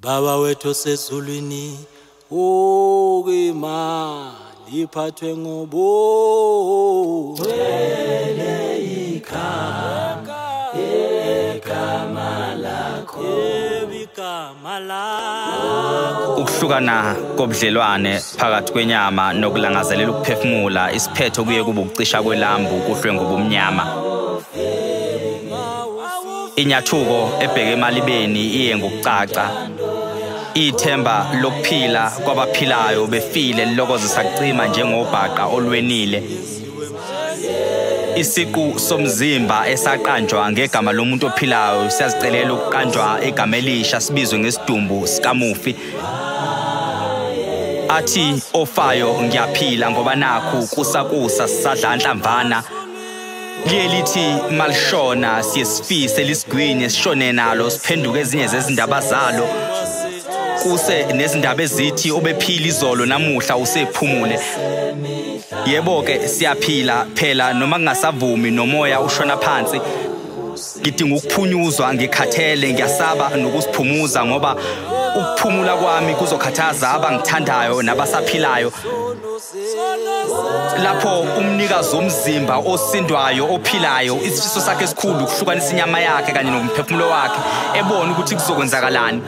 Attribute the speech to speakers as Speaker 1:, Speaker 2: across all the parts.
Speaker 1: Baba wethu osezulwini, ukima liphathwe ngobo. Wele igama lakho, igama lakho.
Speaker 2: Ukuhlukana kobudlelwane phakathi kwenyama nokulangazelela ukuphefumula isiphetho kuye kube ukucisha kwelambu kuhlwe ngobumnyama. Inyathuko ebheke emalibeni iye ngokucaca. Ithemba lokuphila kwabaphilayo befile lilokozisa kucima njengobhaqa olwenile. Isiqu somzimba esaqanjwa ngegama lomuntu ophilayo siyazicelela ukuqanjwa egama elisha sibizwe ngesidumbu sikamufi. Athi ofayo ngiyaphila ngoba nakhu kusakusa sisadla nhlamvana. Lithi malishona siyesifise lisigwini sishone nalo siphenduke ezinye zezindaba zalo. Kuse nezindaba ezithi obephila izolo namuhla usephumule. Yebo ke siyaphila phela noma kungasavumi nomoya ushona phansi. Ngidinga ukuphunyuzwa ngikhathele ngiyasaba nokusiphumuza ngoba ukuphumula kwami kuzokhathaza abangithandayo nabasaphilayo. Lapho umnikazi womzimba osindwayo ophilayo isifiso sakhe esikhulu ukuhlukanisa inyama yakhe kanye nomphefumulo wakhe ebona ukuthi kuzokwenzakalani.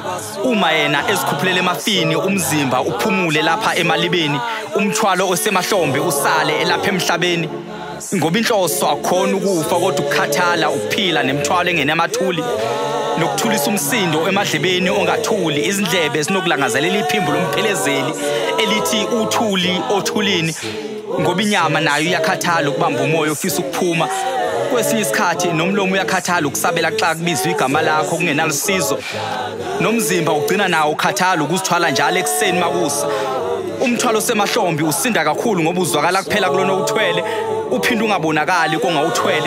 Speaker 2: Uma yena ezikhuphulele emafini umzimba uphumule lapha emalibeni umthwalo osemahlombe usale lapha emhlabeni. Ngoba inhloso akhona ukufa kodwa ukukhathala ukuphila nemthwalo engenamathuli nokuthulisa umsindo emadlebeni ongathuli izindlebe ezinokulangazelela iphimbo lomphelezeli elithi uthuli othulini. Ngoba inyama nayo iyakhathala ukubamba umoya ofisa ukuphuma. Kwesinye isikhathi nomlomo uyakhathala ukusabela xa kubizwa igama lakho kungenalisizo. Nomzimba ugcina nawo ukhathala ukuzithwala njalo ekseni makusa. Umthwalo semahlombe usinda kakhulu ngoba uzwakala kuphela kulona uthwele uphinda ungabonakali kongawuthwele.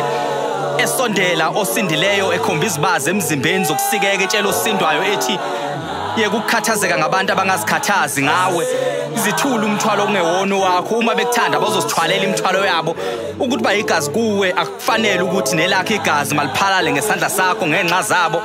Speaker 2: Esondela osindileyo ekhomba izibazi emzimbeni zokusikeka etshela osindwayo ethi yeke ukukhathazeka ngabantu abangazikhathazi ngawe. Izithula umthwalo ongewona wakho uma bekuthanda bazosithwalela imithwalo yabo. Ukuthi bayigazi kuwe akufanele ukuthi nelakhe igazi maliphalale ngesandla sakho ngenxa zabo.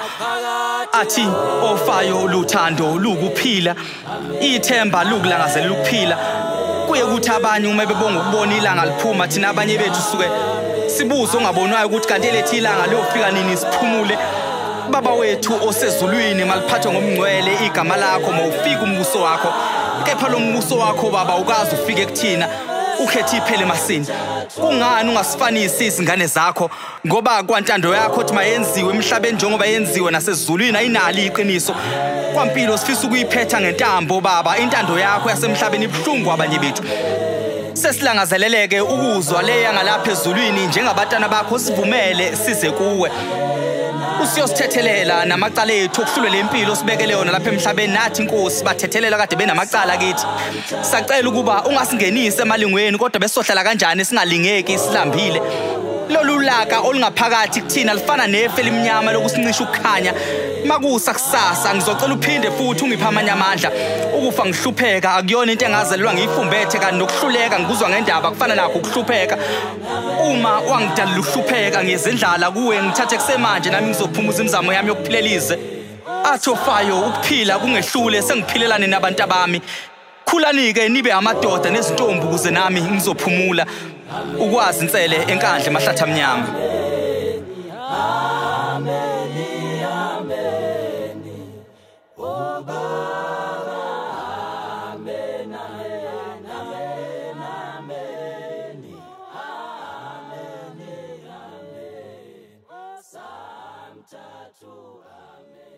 Speaker 2: Athi ofayo luthando lukuphila ithemba lukulangazelela ukuphila. Kuye ukuthi abanye uma bebonga ukubona ilanga liphuma thina abanye bethu suke sibuzo ongabonwayo ukuthi kanti lethi ilanga liyofika nini siphumule. Baba wethu osezulwini maliphathwe ngomngcwele igama lakho mawufika umbuso wakho. Kepha lo mbuso wakho baba ukazi ufike kuthina ukhethe iphele emasini. Kungani ungasifanisi izingane zakho ngoba kwantando yakho uthi mayenziwe emhlabeni njengoba yenziwe nasezulwini ayinali iqiniso. Kwampilo sifisa ukuyiphetha ngentambo baba intando yakho yasemhlabeni ibhlungu abanye bethu. Sesilangazeleleke ukuzwa leya ngalapha ezulwini njengabatana bakho sivumele size kuwe. Usiyosithethelela namacala ethu okuhlule lempilo sibekele yona lapha emhlabeni nathi inkosi bathethelela kade benamacala kithi. Sacela ukuba ungasingenise emalingweni kodwa besohlala kanjani singalingeki silambile. Lolu laka olungaphakathi kuthina lifana nefe elimnyama lokusincisha ukukhanya. Makusa kusasa ngizocela uphinde futhi ungiphe amanye amandla. Ukufa ngihlupheka akuyona into engazelelwa ngiyifumbethe kanti nokuhluleka ngikuzwa ngendaba kufana nakho ukuhlupheka. Uma wangidala ukuhlupheka ngiyezindlala kuwe ngithathe kusemanje nami ngizophumuza imizamo yami yokuphilelize. Athi ofayo ukuphila kungehlule sengiphilelane nabantu abami. Khulanike nibe amadoda nezintombi ukuze nami ngizophumula. Ukwazi insele enkandle mahlathi amnyama.
Speaker 1: Amen.